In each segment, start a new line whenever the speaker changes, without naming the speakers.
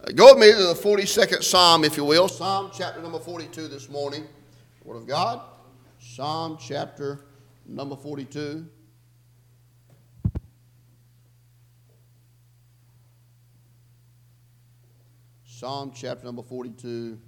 Go with me to the 42nd Psalm, if you will. Psalm chapter number 42 this morning. Word of God. Psalm chapter number 42. Psalm chapter number 42.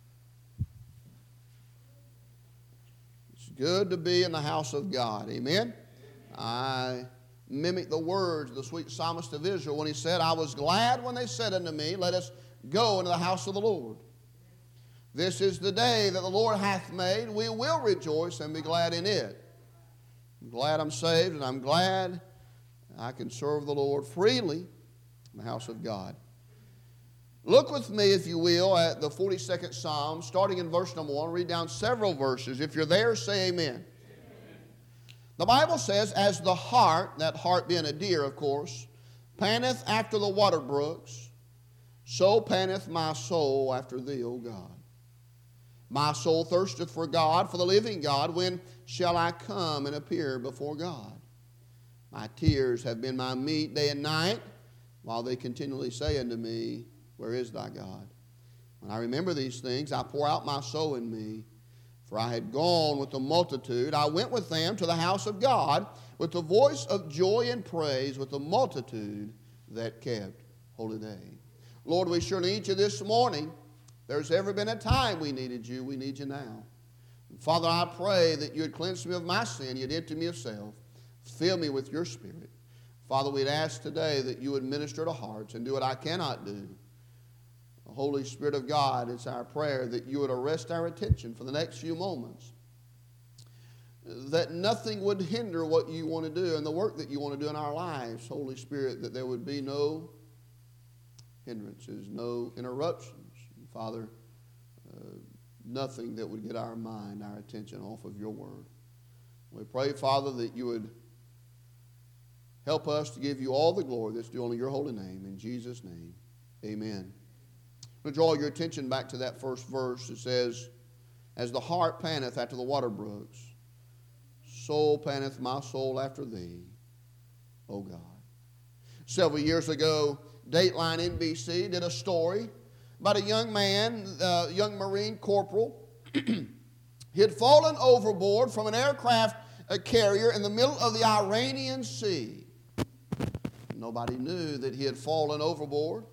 It's good to be in the house of God. Amen. I mimic the words of the sweet psalmist of Israel when he said, I was glad when they said unto me, let us go into the house of the Lord. This is the day that the Lord hath made. We will rejoice and be glad in it. I'm glad I'm saved, and I'm glad I can serve the Lord freely in the house of God. Look with me, if you will, at the 42nd Psalm, starting in verse number 1. Read down several verses. If you're there, say amen. The Bible says, as the hart, that hart being a deer, of course, panteth after the water brooks, so panteth my soul after thee, O God. My soul thirsteth for God, for the living God. When shall I come and appear before God? My tears have been my meat day and night, while they continually say unto me, where is thy God? When I remember these things, I pour out my soul in me. For I had gone with the multitude. I went with them to the house of God with the voice of joy and praise, with the multitude that kept holy day. Lord, we sure need you this morning. There's ever been a time we needed you. We need you now. And Father, I pray that you'd cleanse me of my sin. You'd empty me of self. Fill me with your Spirit. Father, we'd ask today that you would minister to hearts and do what I cannot do. The Holy Spirit of God, it's our prayer that you would arrest our attention for the next few moments. That nothing would hinder what you want to do and the work that you want to do in our lives. Holy Spirit, that there would be no hindrances, no interruptions. Father, nothing that would get our mind, our attention off of your word. We pray, Father, that you would help us to give you all the glory that's due only your holy name. In Jesus' name, amen. I'm going to draw your attention back to that first verse. It says, as the hart panteth after the water brooks, so panteth my soul after thee, O God. Several years ago, Dateline NBC did a story about a young man, young Marine corporal. He had fallen overboard from an aircraft carrier in the middle of the Iranian Sea. Nobody knew that he had fallen overboard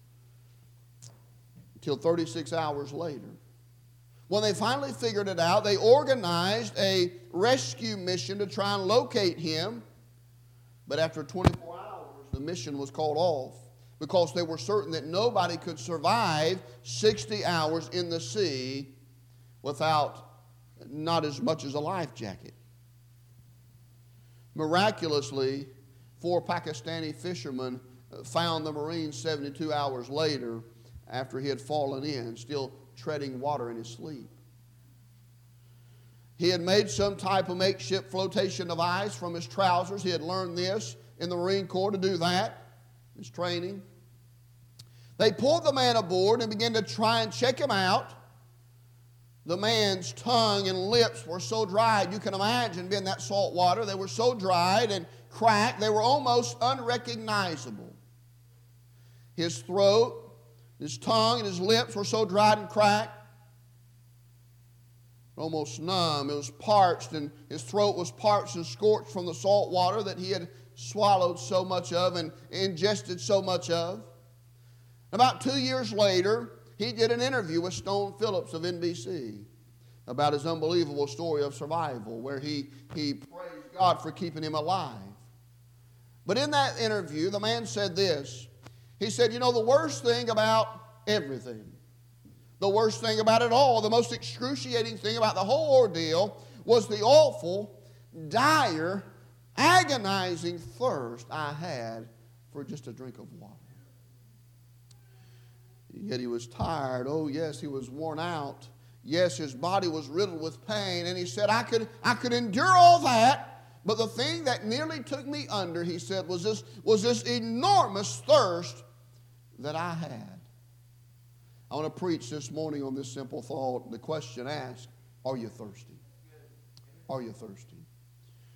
until 36 hours later. When they finally figured it out, they organized a rescue mission to try and locate him. But after 24 hours, the mission was called off because they were certain that nobody could survive 60 hours in the sea without not as much as a life jacket. Miraculously, 4 Pakistani fishermen found the Marine 72 hours later after he had fallen in, still treading water in his sleep. He had made some type of makeshift flotation device from his trousers. He had learned this in the Marine Corps to do that, his training. They pulled the man aboard and began to try and check him out. The man's tongue and lips were so dried, you can imagine being that salt water. They were so dried and cracked, they were almost unrecognizable. His throat, his tongue, and his lips were so dried and cracked, almost numb. It was parched, and his throat was parched and scorched from the salt water that he had swallowed so much of and ingested so much of. About 2 years later, he did an interview with Stone Phillips of NBC about his unbelievable story of survival, where he praised God for keeping him alive. But in that interview, the man said this. He said, you know, the worst thing about everything, the worst thing about it all, the most excruciating thing about the whole ordeal was the awful, dire, agonizing thirst I had for just a drink of water. Yet he was tired. Oh, yes, he was worn out. Yes, his body was riddled with pain. And he said, I could endure all that. But the thing that nearly took me under, he said, was this enormous thirst that I had. I want to preach this morning on this simple thought. The question asked, are you thirsty? Are you thirsty?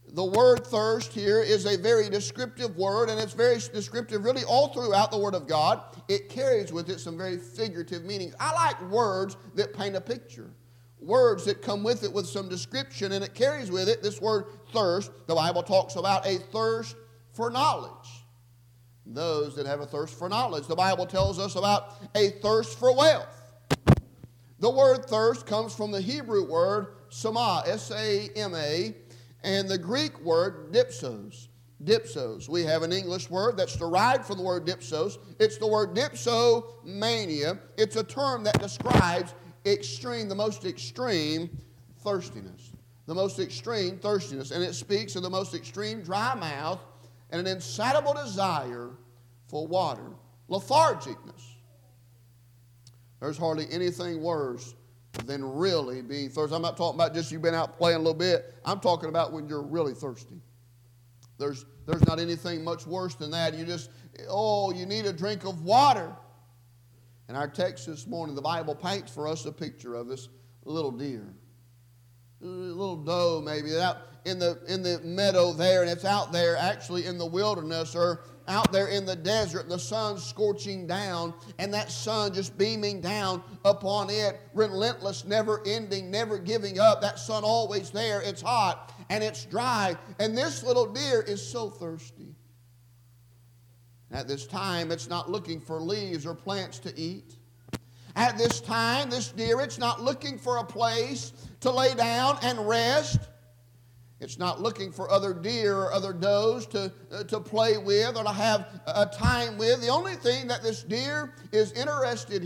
The word thirst here is a very descriptive word, and it's very descriptive really all throughout the Word of God. It carries with it some very figurative meanings. I like words that paint a picture, words that come with it with some description, and it carries with it this word thirst. The Bible talks about a thirst for knowledge. Those that have a thirst for knowledge. The Bible tells us about a thirst for wealth. The word thirst comes from the Hebrew word sama, S-A-M-A, and the Greek word dipsos. Dipsos. We have an English word that's derived from the word dipsos. It's the word dipsomania. It's a term that describes the most extreme thirstiness. The most extreme thirstiness. And it speaks of the most extreme dry mouth and an insatiable desire for water. Lethargicness. There's hardly anything worse than really being thirsty. I'm not talking about just you've been out playing a little bit. I'm talking about when you're really thirsty. There's not anything much worse than that. You need a drink of water. In our text this morning, the Bible paints for us a picture of this little deer. A little doe maybe out in the meadow there, and it's out there actually in the wilderness or out there in the desert. The sun's scorching down, and that sun just beaming down upon it, relentless, never ending, never giving up. That sun always there. It's hot and it's dry, and this little deer is so thirsty. At this time, it's not looking for leaves or plants to eat. At this time, this deer, it's not looking for a place to lay down and rest. It's not looking for other deer or other does to play with or to have a time with. The only thing that this deer is interested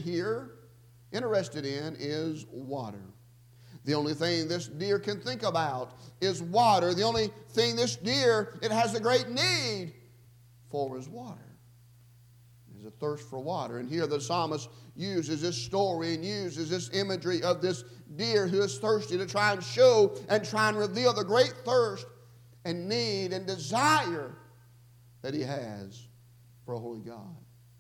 in is water. The only thing this deer can think about is water. The only thing this deer, it has a great need for is water. There's a thirst for water. And here the psalmist uses this story and uses this imagery of this deer who is thirsty to try and show and try and reveal the great thirst and need and desire that he has for a holy God.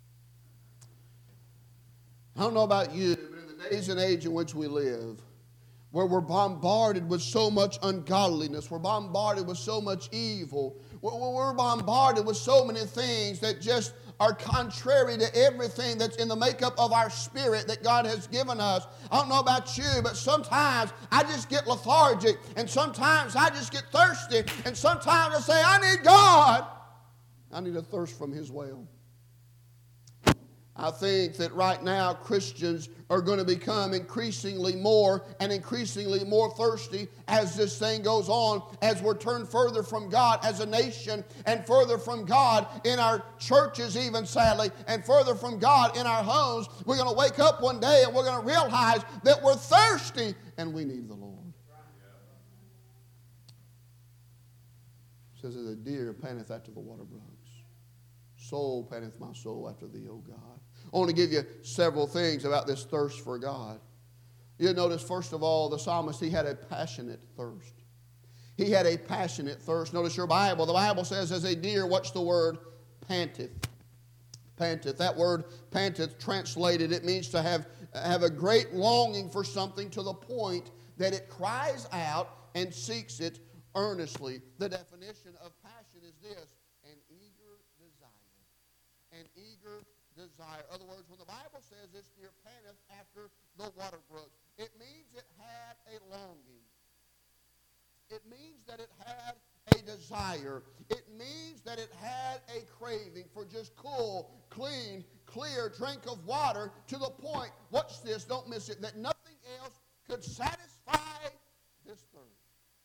I don't know about you, but in the days and age in which we live, where we're bombarded with so much ungodliness, we're bombarded with so much evil, we're bombarded with so many things that just are contrary to everything that's in the makeup of our spirit that God has given us. I don't know about you, but sometimes I just get lethargic, and sometimes I just get thirsty, and sometimes I say, I need God. I need a thirst from His well. I think that right now Christians are going to become increasingly more and increasingly more thirsty as this thing goes on, as we're turned further from God as a nation and further from God in our churches even, sadly, and further from God in our homes. We're going to wake up one day and we're going to realize that we're thirsty and we need the Lord. It says, as a deer panteth after the water brooks, so panteth my soul after thee, O God. I want to give you several things about this thirst for God. You'll notice, first of all, the psalmist, he had a passionate thirst. He had a passionate thirst. Notice your Bible. The Bible says, as a deer, what's the word? Panteth. Panteth. That word panteth, translated, it means to have a great longing for something to the point that it cries out and seeks it earnestly. The definition of passion is this: an eager desire. An eager desire. In other words, when the Bible says this deer panteth after the water brooks, it means it had a longing. It means that it had a desire. It means that it had a craving for just cool, clean, clear drink of water to the point, watch this, don't miss it, that nothing else could satisfy this thirst.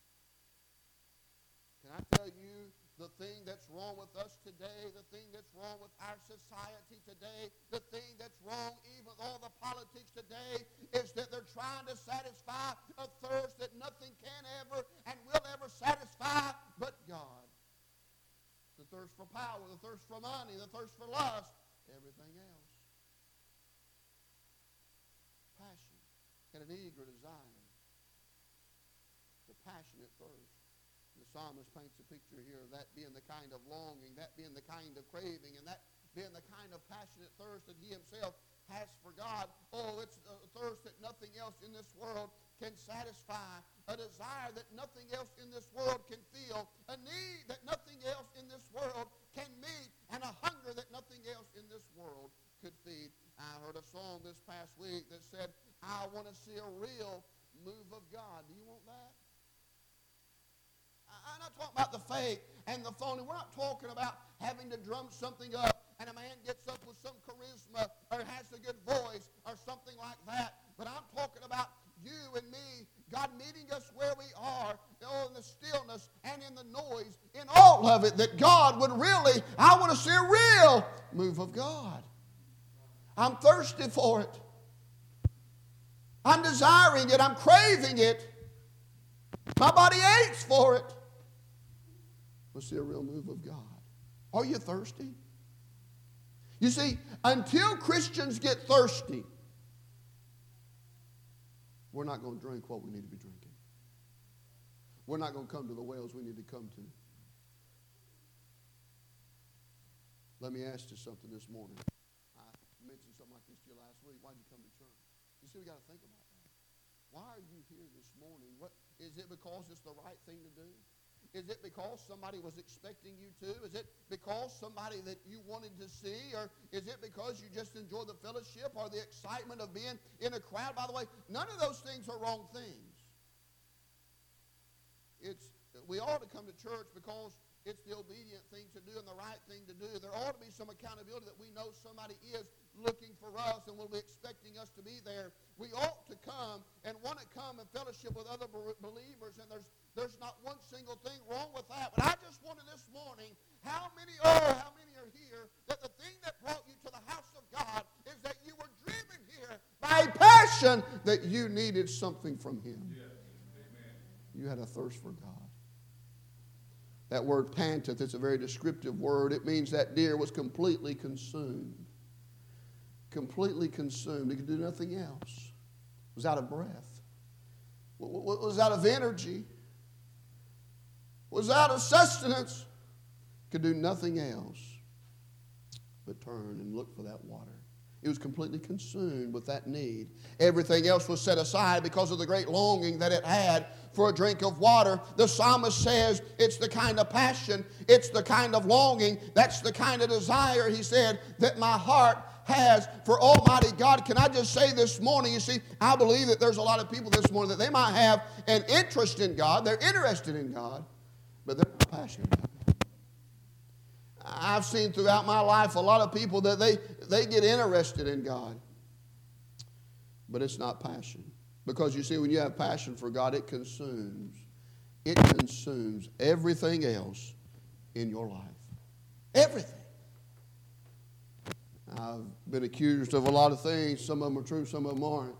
Can I tell you the thing that's wrong with us today, the thing that's wrong with our society today, the thing that's wrong even with all the politics today is that they're trying to satisfy a thirst that nothing can ever and will ever satisfy but God. The thirst for power, the thirst for money, the thirst for lust, everything else. Passion and an eager desire. The passionate thirst. The psalmist paints a picture here of that being the kind of longing, that being the kind of craving, and that being the kind of passionate thirst that he himself has for God. Oh, it's a thirst that nothing else in this world can satisfy, a desire that nothing else in this world can feel, a need that nothing else in this world can meet, and a hunger that nothing else in this world could feed. I heard a song this past week that said, I want to see a real move of God. Do you want that? I'm not talking about the fake and the phony. We're not talking about having to drum something up and a man gets up with some charisma or has a good voice or something like that. But I'm talking about you and me, God meeting us where we are, in the stillness and in the noise, in all of it, that God would really, I want to see a real move of God. I'm thirsty for it. I'm desiring it. I'm craving it. My body aches for it. Let's see a real move of God. Are you thirsty? You see, until Christians get thirsty, we're not going to drink what we need to be drinking. We're not going to come to the wells we need to come to. Let me ask you something this morning. I mentioned something like this to you last week. Why did you come to church? You see, we got to think about that. Why are you here this morning? What is it, because it's the right thing to do? Is it because somebody was expecting you to? Is it because somebody that you wanted to see? Or is it because you just enjoy the fellowship or the excitement of being in a crowd? By the way, none of those things are wrong things. We ought to come to church because it's the obedient thing to do and the right thing to do. There ought to be some accountability that we know somebody is looking for us and will be expecting us to be there. We ought to come and want to come and fellowship with other believers, and there's not one single thing wrong with that. But I just wonder this morning, how many are here that the thing that brought you to the house of God is that you were driven here by a passion that you needed something from Him. Yes. Amen. You had a thirst for God. That word panteth, it's a very descriptive word. It means that deer was completely consumed. Completely consumed. He could do nothing else. Was out of breath. Was out of energy. Was out of sustenance. Could do nothing else but turn and look for that water. It was completely consumed with that need. Everything else was set aside because of the great longing that it had for a drink of water. The psalmist says it's the kind of passion, it's the kind of longing, that's the kind of desire, he said, that my heart has for Almighty God. Can I just say this morning, you see, I believe that there's a lot of people this morning that they might have an interest in God, they're interested in God, but they're not passionate about it. I've seen throughout my life a lot of people that they get interested in God, but it's not passion. Because you see, when you have passion for God, it consumes everything else in your life. Everything. I've been accused of a lot of things. Some of them are true, some of them aren't.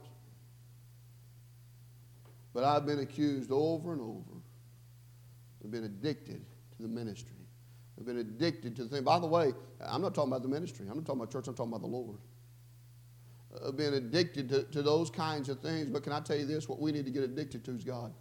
But I've been accused over and over of being addicted to the ministry. I've been addicted to the thing. By the way, I'm not talking about the ministry. I'm not talking about church. I'm talking about the Lord. I've been addicted to those kinds of things. But can I tell you this? What we need to get addicted to is God.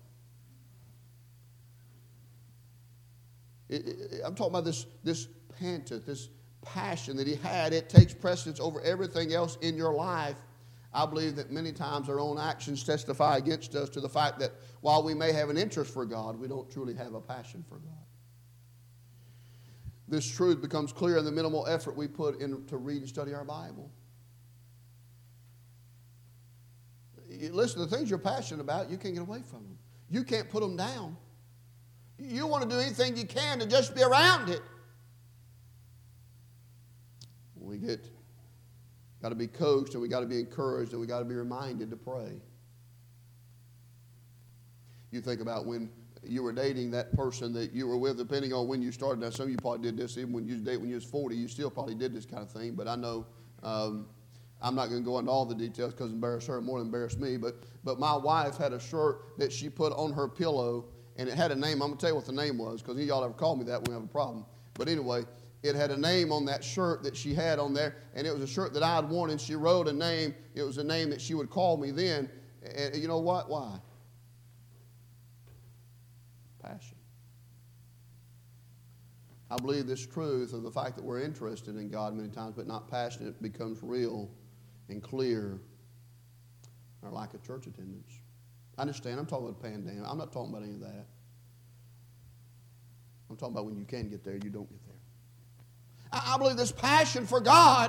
I'm talking about this panteth, this passion that he had. It takes precedence over everything else in your life. I believe that many times our own actions testify against us to the fact that while we may have an interest for God, we don't truly have a passion for God. This truth becomes clear in the minimal effort we put in to read and study our Bible. Listen, the things you're passionate about, you can't get away from them. You can't put them down. You want to do anything you can to just be around it. We got to be coached, and we got to be encouraged, and we got to be reminded to pray. You think about when you were dating that person that you were with, depending on when you started. Now, some of you probably did this even when you was 40. You still probably did this kind of thing. But I know I'm not going to go into all the details because it embarrassed her more than embarrassed me. But my wife had a shirt that she put on her pillow, and it had a name. I'm going to tell you what the name was because y'all ever call me that when we have a problem. But anyway, it had a name on that shirt that she had on there, and it was a shirt that I had worn, and she wrote a name. It was a name that she would call me then. And you know what? Why? Passion. I believe this truth of the fact that we're interested in God many times but not passionate becomes real and clear in our lack of church attendance. I understand. I'm talking about paying down. I'm not talking about any of that. I'm talking about when you can get there, you don't get there. I believe this passion for God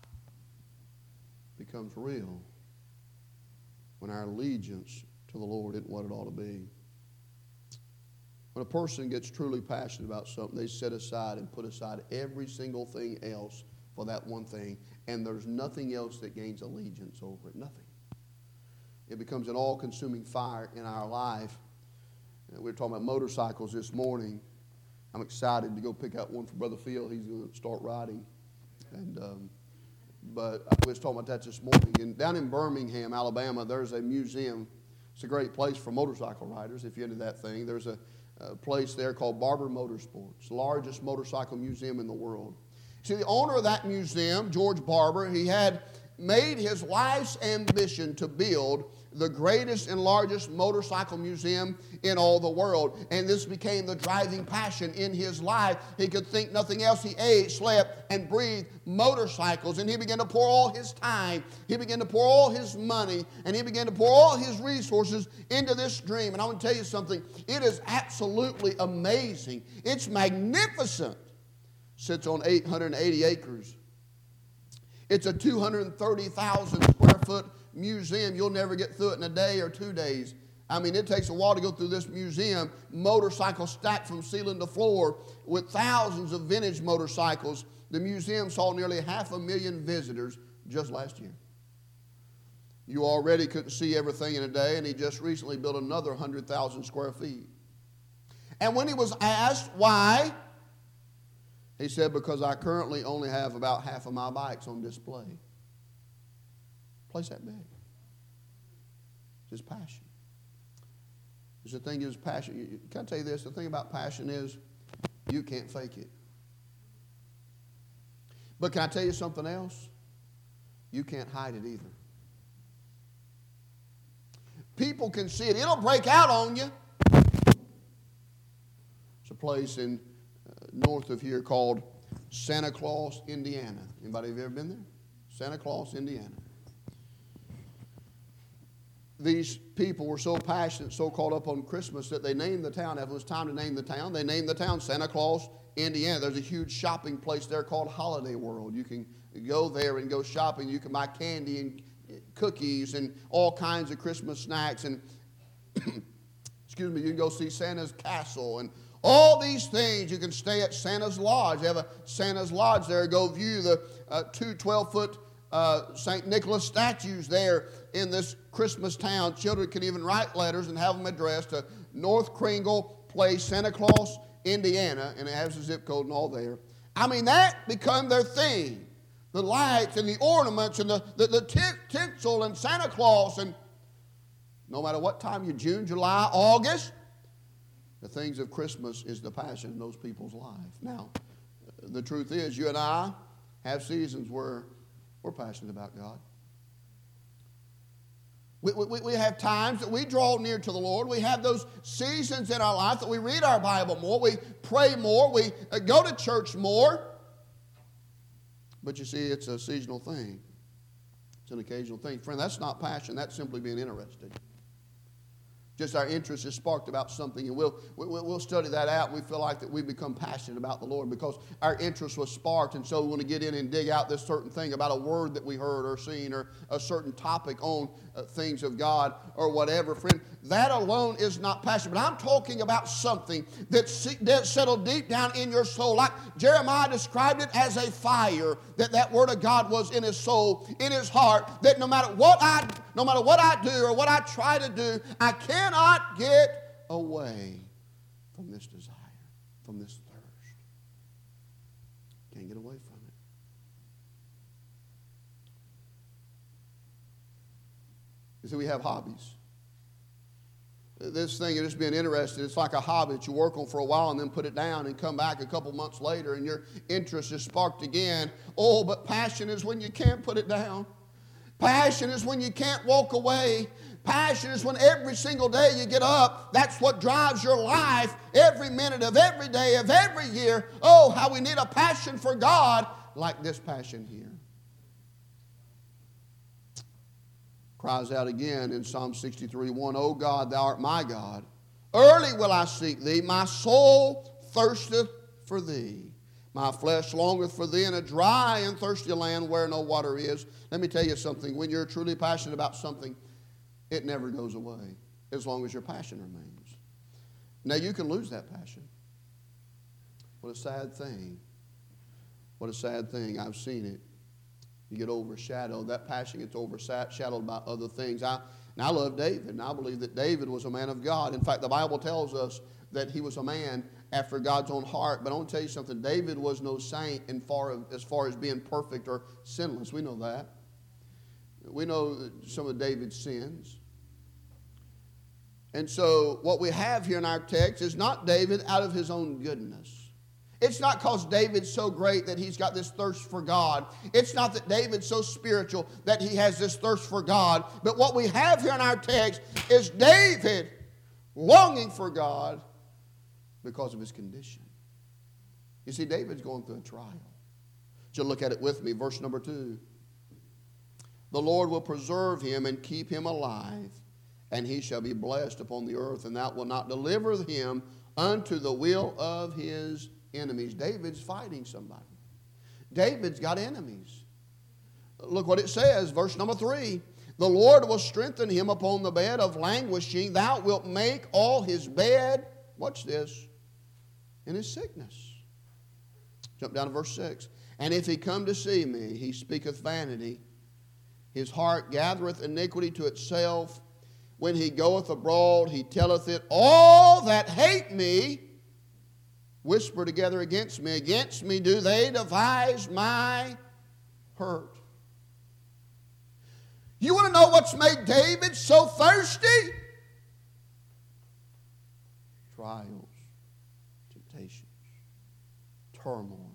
becomes real when our allegiance to the Lord isn't what it ought to be. When a person gets truly passionate about something, they set aside and put aside every single thing else for that one thing, and there's nothing else that gains allegiance over it. Nothing. It becomes an all-consuming fire in our life. We were talking about motorcycles this morning. I'm excited to go pick out one for Brother Phil. He's going to start riding. But I was talking about that this morning. And down in Birmingham, Alabama, there's a museum. It's a great place for motorcycle riders if you're into that thing. There's a place there called Barber Motorsports, the largest motorcycle museum in the world. See, the owner of that museum, George Barber, he had made his life's ambition to build the greatest and largest motorcycle museum in all the world. And this became the driving passion in his life. He could think nothing else. He ate, slept, and breathed motorcycles. And he began to pour all his time. He began to pour all his money. And he began to pour all his resources into this dream. And I want to tell you something. It is absolutely amazing. It's magnificent. Sits on 880 acres. It's a 230,000 square foot museum. You'll never get through it in a day or 2 days. I mean, it takes a while to go through this museum. Motorcycles stacked from ceiling to floor with thousands of vintage motorcycles. The museum saw nearly 500,000 visitors just last year. You already couldn't see everything in a day, and he just recently built another 100,000 square feet. And when he was asked why, he said, because I currently only have about half of my bikes on display. Place that big. It's his passion. It's the thing is passion. Can I tell you this? The thing about passion is you can't fake it. But can I tell you something else? You can't hide it either. People can see it. It'll break out on you. It's a place in north of here called Santa Claus, Indiana. Anybody have ever been there? Santa Claus, Indiana. These people were so passionate, so caught up on Christmas that they named the town. If it was time to name the town, they named the town Santa Claus, Indiana. There's a huge shopping place there called Holiday World. You can go there and go shopping. You can buy candy and cookies and all kinds of Christmas snacks. And excuse me, you can go see Santa's castle and all these things. You can stay at Santa's Lodge. They have a Santa's Lodge there. Go view the two 12-foot St. Nicholas statues there in this Christmas town. Children can even write letters and have them addressed to North Kringle Place, Santa Claus, Indiana, and it has a zip code and all there. I mean, that become their thing. The lights and the ornaments and the tinsel and Santa Claus, and no matter what time you June, July, August, the things of Christmas is the passion in those people's life. Now, the truth is, you and I have seasons where we're passionate about God. We have times that we draw near to the Lord. We have those seasons in our life that we read our Bible more, we pray more, we go to church more. But you see, it's a seasonal thing. It's an occasional thing. Friend, that's not passion. That's simply being interested. Just our interest is sparked about something, and we'll study that out. We feel like that we become passionate about the Lord because our interest was sparked, and so we want to get in and dig out this certain thing about a word that we heard or seen or a certain topic on things of God or whatever. Friend, that alone is not passion. But I'm talking about something that's settled deep down in your soul. Like Jeremiah described it as a fire, that word of God was in his soul, in his heart, that no matter what I do or what I try to do, I cannot get away from this desire, from this thirst. Can't get away from it. You see, we have hobbies. This thing of just being interested, it's like a hobby that you work on for a while and then put it down and come back a couple months later and your interest is sparked again. Oh, but passion is when you can't put it down. Passion is when you can't walk away. Passion is when every single day you get up. That's what drives your life every minute of every day of every year. Oh, how we need a passion for God like this passion here. Cries out again in Psalm 63:1, O God, thou art my God. Early will I seek thee. My soul thirsteth for thee. My flesh longeth for thee in a dry and thirsty land where no water is. Let me tell you something. When you're truly passionate about something, it never goes away as long as your passion remains. Now, you can lose that passion. What a sad thing. What a sad thing. I've seen it. You get overshadowed. That passion gets overshadowed by other things. I love David, and I believe that David was a man of God. In fact, the Bible tells us that he was a man after God's own heart. But I want to tell you something. David was no saint as far as being perfect or sinless. We know that. We know some of David's sins. And so what we have here in our text is not David out of his own goodness. It's not because David's so great that he's got this thirst for God. It's not that David's so spiritual that he has this thirst for God. But what we have here in our text is David longing for God because of his condition. You see, David's going through a trial. So look at it with me, verse number 2. The Lord will preserve him and keep him alive, and he shall be blessed upon the earth, and thou wilt not deliver him unto the will of his enemies. David's fighting somebody. David's got enemies. Look what it says, verse number 3. The Lord will strengthen him upon the bed of languishing. Thou wilt make all his bed, watch this, in his sickness. Jump down to verse 6. And if he come to see me, he speaketh vanity. His heart gathereth iniquity to itself. When he goeth abroad, he telleth it. All that hate me whisper together against me. Against me do they devise my hurt. You want to know what's made David so thirsty? Trials, temptations, turmoil.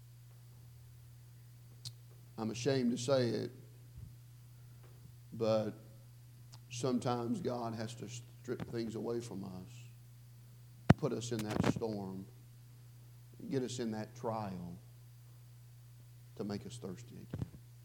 I'm ashamed to say it, but sometimes God has to strip things away from us, put us in that storm, get us in that trial to make us thirsty again,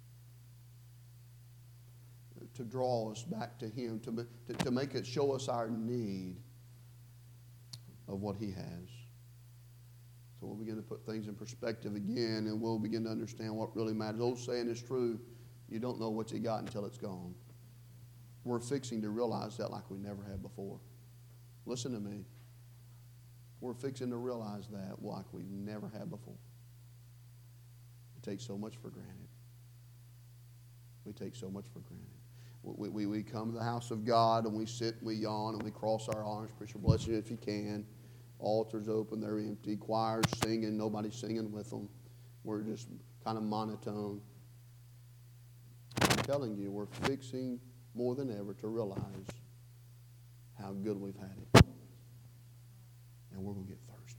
to draw us back to Him, to make it show us our need of what He has. So we'll begin to put things in perspective again, and we'll begin to understand what really matters. The old saying is true, you don't know what you got until it's gone. We're fixing to realize that like we never have before. Listen to me. We're fixing to realize that like we never have before. We take so much for granted. We take so much for granted. We come to the house of God and we sit and we yawn and we cross our arms. Preacher, bless you if you can. Altars open, they're empty. Choirs singing, nobody's singing with them. We're just kind of monotone. I'm telling you, we're fixing more than ever to realize how good we've had it. And we're going to get thirsty.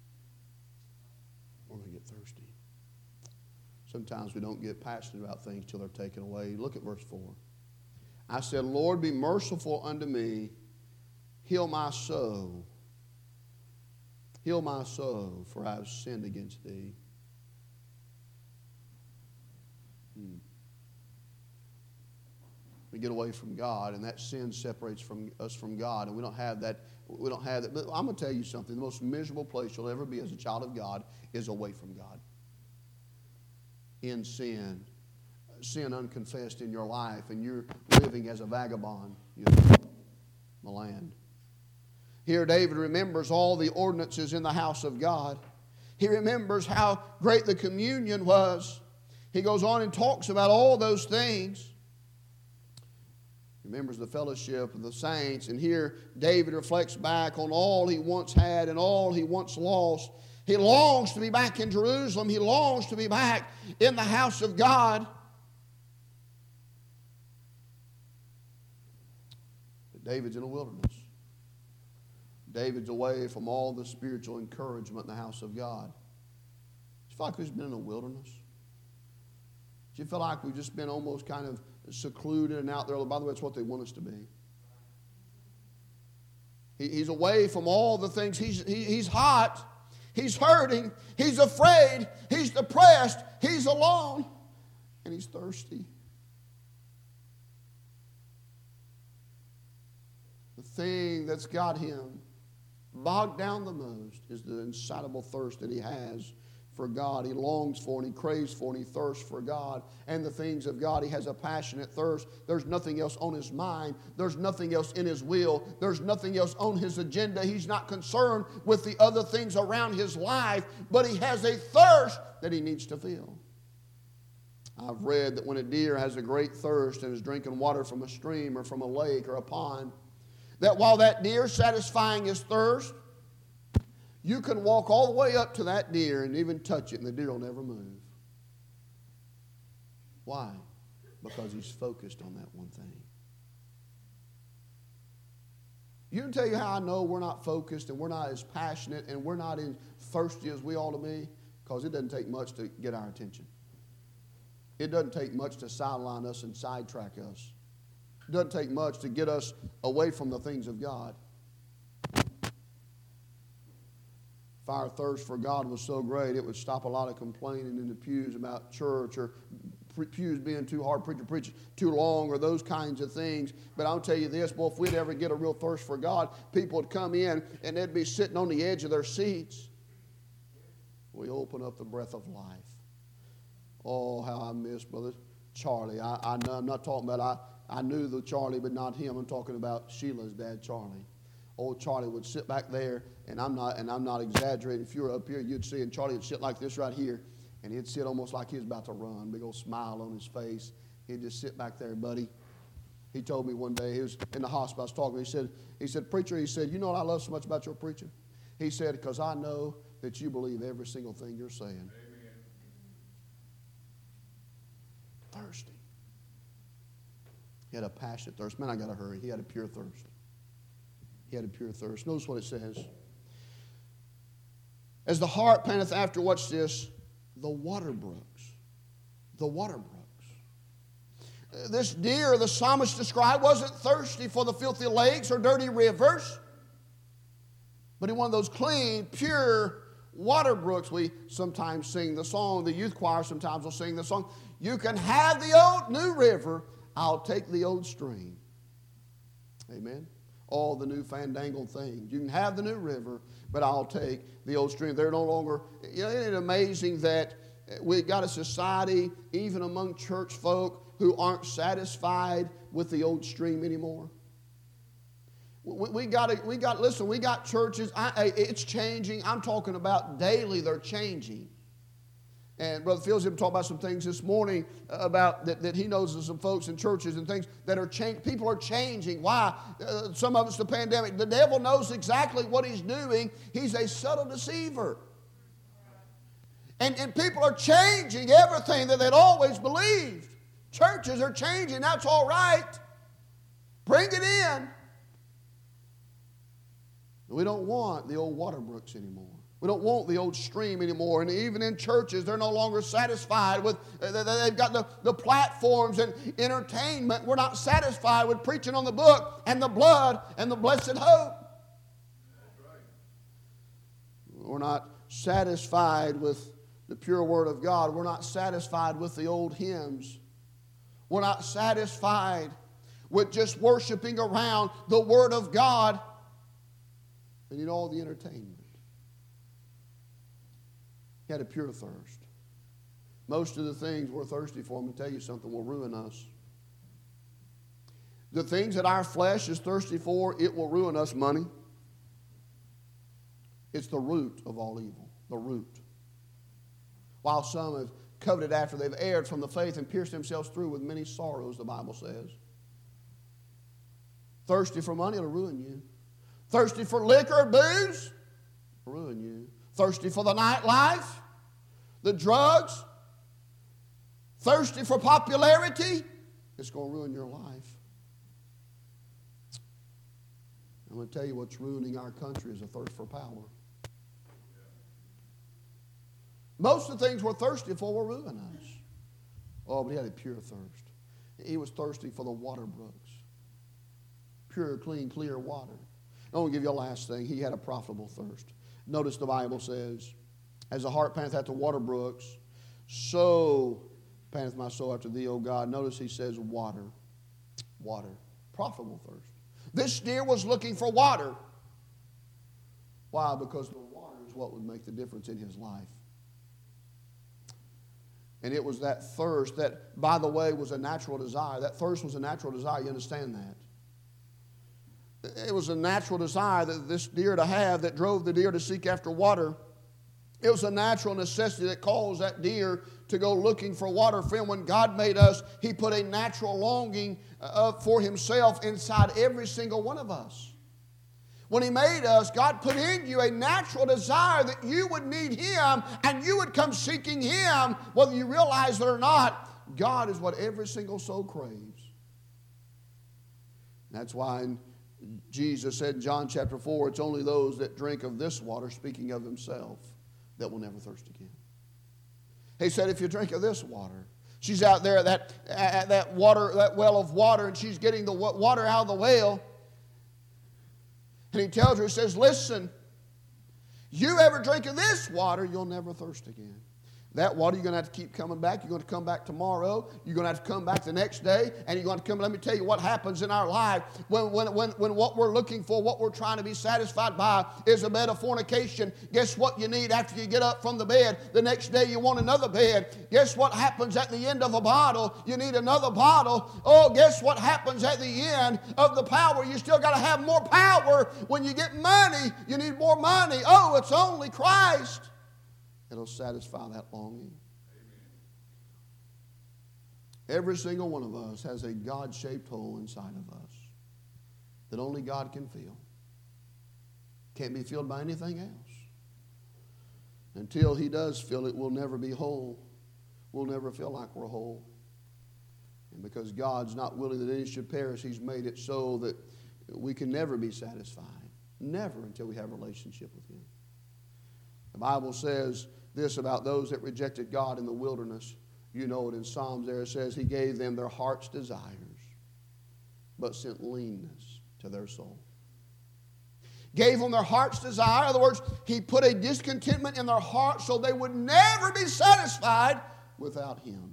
We're going to get thirsty. Sometimes we don't get passionate about things till they're taken away. Look at verse 4. I said, Lord, be merciful unto me. Heal my soul. Heal my soul, for I have sinned against thee. We get away from God, and that sin separates us from God, and we don't have that. But I'm going to tell you something. The most miserable place you'll ever be as a child of God is away from God. In sin. Sin unconfessed in your life, and you're living as a vagabond in the land. Here David remembers all the ordinances in the house of God. He remembers how great the communion was. He goes on and talks about all those things. He remembers the fellowship of the saints. And here David reflects back on all he once had and all he once lost. He longs to be back in Jerusalem. He longs to be back in the house of God. But David's in a wilderness. David's away from all the spiritual encouragement in the house of God. Do you feel like we've been in a wilderness? Do you feel like we've just been almost kind of secluded and out there? By the way, it's what they want us to be. He's away from all the things. He's hot. He's hurting. He's afraid. He's depressed. He's alone. And he's thirsty. The thing that's got him bogged down the most is the insatiable thirst that he has for God. He longs for and he craves for and he thirsts for God and the things of God. He has a passionate thirst. There's nothing else on his mind. There's nothing else in his will. There's nothing else on his agenda. He's not concerned with the other things around his life, but he has a thirst that he needs to feel. I've read that when a deer has a great thirst and is drinking water from a stream or from a lake or a pond, that while that deer is satisfying his thirst, you can walk all the way up to that deer and even touch it, and the deer will never move. Why? Because he's focused on that one thing. You can tell you how I know we're not focused and we're not as passionate and we're not as thirsty as we ought to be, because it doesn't take much to get our attention. It doesn't take much to sideline us and sidetrack us. It doesn't take much to get us away from the things of God. If our thirst for God was so great, it would stop a lot of complaining in the pews about church or pews being too hard, preach too long, or those kinds of things. But I'll tell you this, boy, if we'd ever get a real thirst for God, people would come in and they'd be sitting on the edge of their seats. We open up the breath of life. Oh, how I miss Brother Charlie. I'm not talking about, I knew the Charlie, but not him. I'm talking about Sheila's dad, Charlie. Old Charlie would sit back there, and I'm not exaggerating. If you were up here, you'd see, and Charlie would sit like this right here, and he'd sit almost like he was about to run, big old smile on his face. He'd just sit back there, buddy. He told me one day, he was in the hospital, I was talking, he said, preacher, he said, you know what I love so much about your preaching? He said, because I know that you believe every single thing you're saying. Amen. Thirsty. He had a passionate thirst. Man, I got to hurry. He had a pure thirst. He had a pure thirst. Notice what it says. As the heart panteth after, watch this, the water brooks. The water brooks. This deer the psalmist described wasn't thirsty for the filthy lakes or dirty rivers, but he wanted those clean, pure water brooks. We sometimes sing the song, the youth choir sometimes will sing the song, you can have the old new river, I'll take the old stream. Amen. All the new fandangled things. You can have the new river, but I'll take the old stream. They're no longer, isn't it amazing that we've got a society, even among church folk, who aren't satisfied with the old stream anymore? We got churches, it's changing. I'm talking about daily, they're changing. And Brother Fields even talked about some things this morning about that he knows of some folks in churches and things that are changing. People are changing. Why? Some of it's the pandemic. The devil knows exactly what he's doing. He's a subtle deceiver. And people are changing everything that they'd always believed. Churches are changing. That's all right. Bring it in. We don't want the old water brooks anymore. We don't want the old stream anymore. And even in churches, they're no longer satisfied with, they've got the platforms and entertainment. We're not satisfied with preaching on the book and the blood and the blessed hope. That's right. We're not satisfied with the pure word of God. We're not satisfied with the old hymns. We're not satisfied with just worshiping around the word of God and all the entertainment. He had a pure thirst. Most of the things we're thirsty for, I'm going to tell you something, will ruin us. The things that our flesh is thirsty for, it will ruin us. Money. It's the root of all evil. The root. While some have coveted after, they've erred from the faith and pierced themselves through with many sorrows, the Bible says. Thirsty for money, it'll ruin you. Thirsty for liquor, booze, it'll ruin you. Thirsty for the nightlife, the drugs, thirsty for popularity, it's going to ruin your life. I'm going to tell you what's ruining our country is a thirst for power. Most of the things we're thirsty for will ruin us. Oh, but he had a pure thirst. He was thirsty for the water brooks. Pure, clean, clear water. I want to give you a last thing. He had a profitable thirst. Notice the Bible says, as the heart panteth after water brooks, so panteth my soul after thee, O God. Notice he says water. Water. Profitable thirst. This deer was looking for water. Why? Because the water is what would make the difference in his life. And it was that thirst that, by the way, was a natural desire. That thirst was a natural desire. You understand that? It was a natural desire that this deer to have that drove the deer to seek after water. It was a natural necessity that caused that deer to go looking for water. Friend, when God made us, He put a natural longing for Himself inside every single one of us. When He made us, God put in you a natural desire that you would need Him and you would come seeking Him, whether you realize it or not. God is what every single soul craves. That's why Jesus said in John chapter 4, it's only those that drink of this water, speaking of Himself, that will never thirst again. He said, if you drink of this water, she's out there at that well of water, and she's getting the water out of the well. And He tells her, He says, listen, you ever drink of this water, you'll never thirst again. That water, you're going to have to keep coming back. You're going to come back tomorrow. You're going to have to come back the next day. And you're going to come. Let me tell you what happens in our life when what we're looking for, what we're trying to be satisfied by is a bed of fornication. Guess what you need after you get up from the bed? The next day you want another bed. Guess what happens at the end of a bottle? You need another bottle. Oh, guess what happens at the end of the power? You still got to have more power. When you get money, you need more money. Oh, it's only Christ. It'll satisfy that longing. Amen. Every single one of us has a God-shaped hole inside of us that only God can fill. Can't be filled by anything else. Until He does fill it, we'll never be whole. We'll never feel like we're whole. And because God's not willing that any should perish, He's made it so that we can never be satisfied. Never until we have a relationship with Him. The Bible says this about those that rejected God in the wilderness. You know it in Psalms there. It says He gave them their heart's desires, but sent leanness to their soul. Gave them their heart's desire. In other words, He put a discontentment in their heart so they would never be satisfied without Him.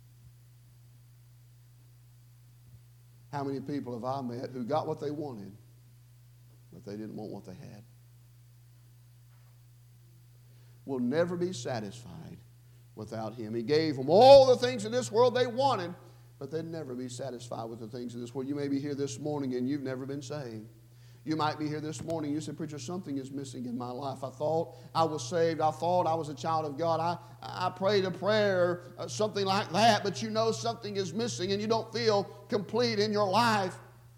How many people have I met who got what they wanted, but they didn't want what they had? Will never be satisfied without Him. He gave them all the things in this world they wanted, but they'd never be satisfied with the things in this world. You may be here this morning and you've never been saved. You might be here this morning. You say, preacher, something is missing in my life. I thought I was saved. I thought I was a child of God. I prayed a prayer, something like that, but you know something is missing and you don't feel complete in your life.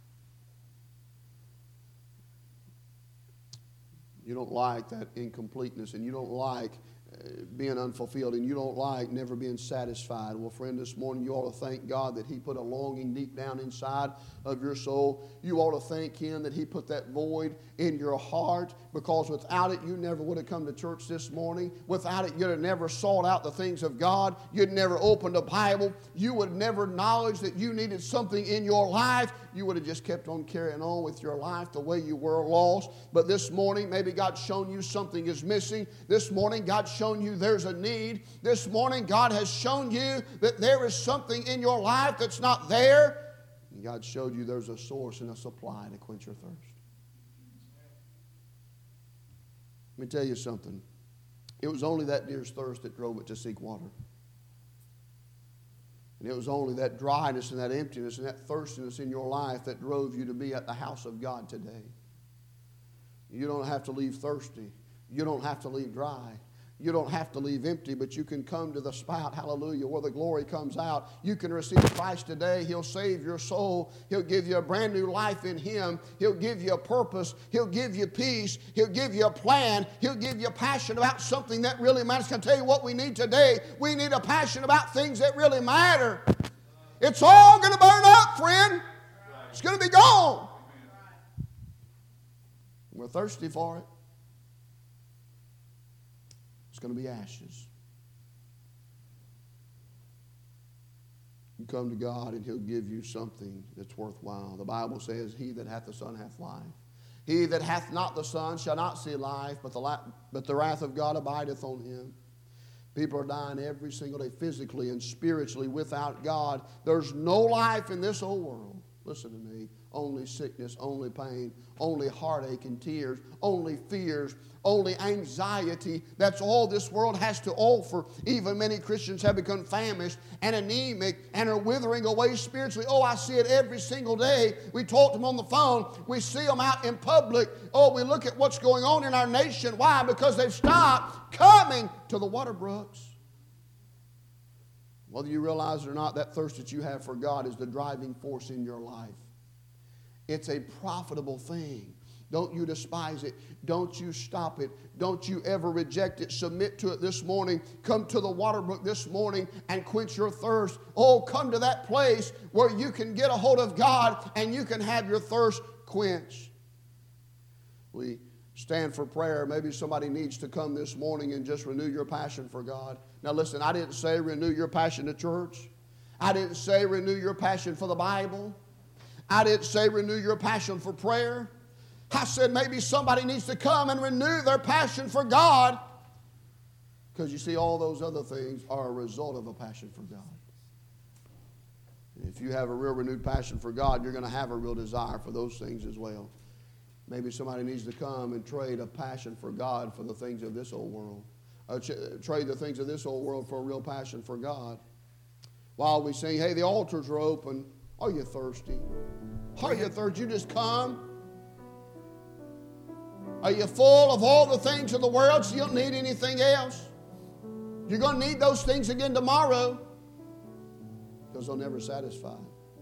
You don't like that incompleteness, and you don't like being unfulfilled, and you don't like never being satisfied. Well, friend, this morning you ought to thank God that He put a longing deep down inside of your soul. You ought to thank Him that He put that void in your heart, because without it you never would have come to church this morning. Without it you'd have never sought out the things of God. You'd never opened a Bible. You would have never acknowledged that you needed something in your life. You would have just kept on carrying on with your life the way you were lost. But this morning, maybe God's shown you something is missing. This morning, God's shown you there's a need. This morning, God has shown you that there is something in your life that's not there. And God showed you there's a source and a supply to quench your thirst. Let me tell you something. It was only that deer's thirst that drove it to seek water. And it was only that dryness and that emptiness and that thirstiness in your life that drove you to be at the house of God today. You don't have to leave thirsty. You don't have to leave dry. You don't have to leave empty, but you can come to the spout, hallelujah, where the glory comes out. You can receive Christ today. He'll save your soul. He'll give you a brand new life in Him. He'll give you a purpose. He'll give you peace. He'll give you a plan. He'll give you a passion about something that really matters. Can I tell you what we need today? We need a passion about things that really matter. It's all going to burn up, friend. It's going to be gone. We're thirsty for it. It's going to be ashes. You come to God and He'll give you something that's worthwhile. The Bible says, He that hath the Son hath life. He that hath not the Son shall not see life, but the wrath of God abideth on him. People are dying every single day physically and spiritually without God. There's no life in this old world. Listen to me. Only sickness, only pain, only heartache and tears, only fears, only anxiety. That's all this world has to offer. Even many Christians have become famished and anemic and are withering away spiritually. Oh, I see it every single day. We talk to them on the phone. We see them out in public. Oh, we look at what's going on in our nation. Why? Because they've stopped coming to the water brooks. Whether you realize it or not, that thirst that you have for God is the driving force in your life. It's a profitable thing. Don't you despise it. Don't you stop it. Don't you ever reject it. Submit to it this morning. Come to the water brook this morning and quench your thirst. Oh, come to that place where you can get a hold of God and you can have your thirst quenched. We stand for prayer. Maybe somebody needs to come this morning and just renew your passion for God. Now listen, I didn't say renew your passion to church. I didn't say renew your passion for the Bible. I didn't say renew your passion for prayer. I said maybe somebody needs to come and renew their passion for God. Because you see, all those other things are a result of a passion for God. And if you have a real renewed passion for God, you're going to have a real desire for those things as well. Maybe somebody needs to come and trade a passion for God for the things of this old world. Trade the things of this old world for a real passion for God. While we sing, hey, the altars are open. Are you thirsty? Are you thirsty? You just come. Are you full of all the things of the world so you don't need anything else? You're going to need those things again tomorrow because they'll never satisfy.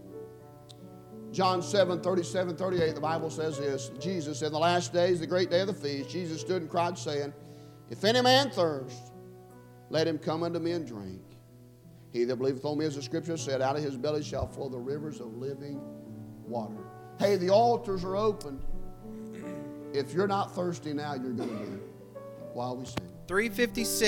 John 7, 37, 38, the Bible says this. Jesus, in the last days, the great day of the feast, Jesus stood and cried, saying, if any man thirst, let him come unto me and drink. He that believeth on me, as the Scripture said, out of his belly shall flow the rivers of living water. Hey, the altars are open. If you're not thirsty now, you're going to be while we sing.
356.